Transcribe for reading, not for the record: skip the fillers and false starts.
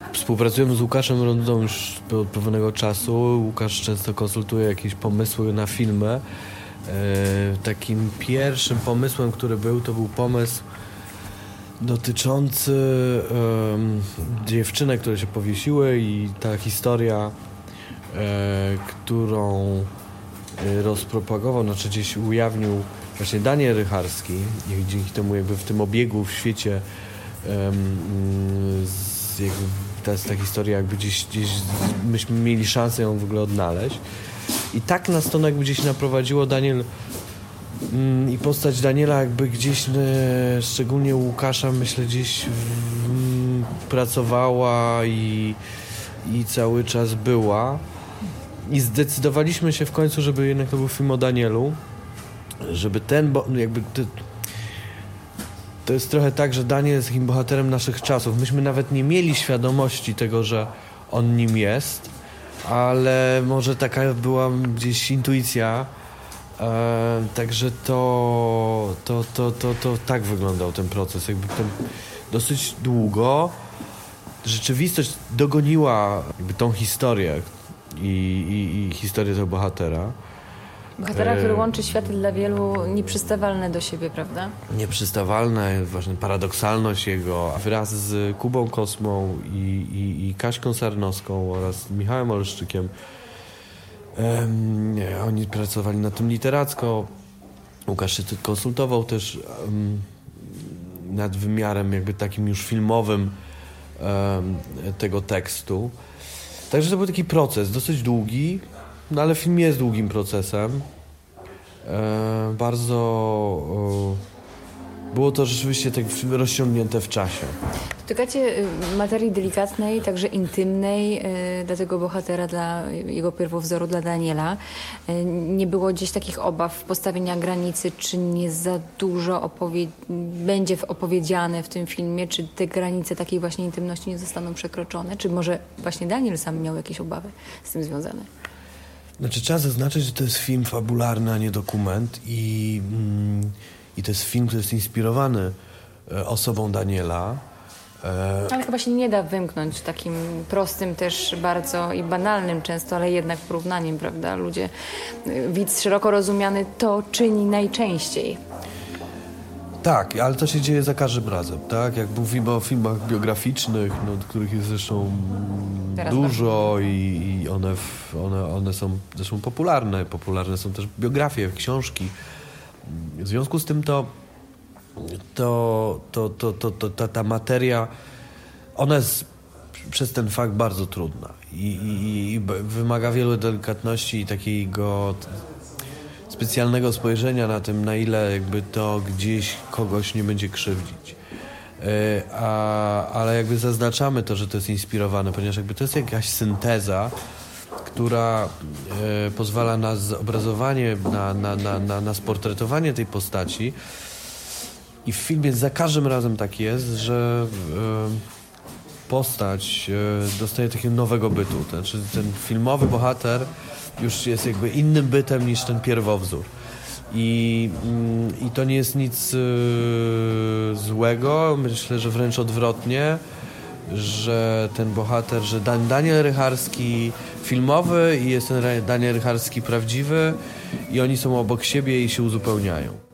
Współpracujemy z Łukaszem Rondą już od pewnego czasu. Łukasz często konsultuje jakieś pomysły na filmy. Takim pierwszym pomysłem, który był, to był pomysł dotyczący dziewczynek, które się powiesiły i ta historia, którą rozpropagował, znaczy gdzieś ujawnił właśnie Daniel Rycharski i dzięki temu jakby w tym obiegu w świecie ta historia jakby gdzieś myśmy mieli szansę ją w ogóle odnaleźć i tak nas to jakby gdzieś naprowadziło. Daniel i postać Daniela jakby gdzieś, szczególnie u Łukasza, myślę, gdzieś pracowała i cały czas była. I zdecydowaliśmy się w końcu, żeby jednak to był film o Danielu, żeby to jest trochę tak, że Daniel jest takim bohaterem naszych czasów. Myśmy nawet nie mieli świadomości tego, że on nim jest, ale może taka była gdzieś intuicja. Także to tak wyglądał ten proces. Jakby dosyć długo rzeczywistość dogoniła jakby tą historię i historię tego bohatera. Bohatera, który łączy światy dla wielu nieprzystawalne do siebie, prawda? Nieprzystawalne, właśnie paradoksalność jego wraz z Kubą Kosmą i Kaśką Sarnowską oraz Michałem Oleszczykiem. Oni pracowali nad tym literacko. Łukasz się konsultował też nad wymiarem jakby takim już filmowym tego tekstu. Także to był taki proces, dosyć długi, no ale film jest długim procesem. Bardzo było to rzeczywiście tak rozciągnięte w czasie. Dotykacie materii delikatnej, także intymnej dla tego bohatera, dla jego pierwowzoru, dla Daniela. Nie było gdzieś takich obaw postawienia granicy, czy nie za dużo będzie opowiedziane w tym filmie, czy te granice takiej właśnie intymności nie zostaną przekroczone, czy może właśnie Daniel sam miał jakieś obawy z tym związane? Znaczy trzeba zaznaczyć, że to jest film fabularny, a nie dokument i to jest film, który jest inspirowany osobą Daniela. Ale chyba się nie da wymknąć takim prostym też bardzo i banalnym często, ale jednak porównaniem, prawda? Widz szeroko rozumiany to czyni najczęściej. Tak, ale to się dzieje za każdym razem, tak? Jak mówimy o filmach biograficznych, których jest zresztą teraz dużo i one są zresztą popularne. Popularne są też biografie, książki. W związku z tym ta materia, ona jest przez ten fakt bardzo trudna i wymaga wielu delikatności i takiego specjalnego spojrzenia na tym, na ile jakby to gdzieś kogoś nie będzie krzywdzić. Ale jakby zaznaczamy to, że to jest inspirowane, ponieważ jakby to jest jakaś synteza, która pozwala na zobrazowanie, na sportretowanie tej postaci. I w filmie za każdym razem tak jest, że postać dostaje takiego nowego bytu. Znaczy ten filmowy bohater już jest jakby innym bytem niż ten pierwowzór. I to nie jest nic złego. Myślę, że wręcz odwrotnie, że ten bohater, że Daniel Rycharski filmowy i jest ten Daniel Rycharski prawdziwy i oni są obok siebie i się uzupełniają.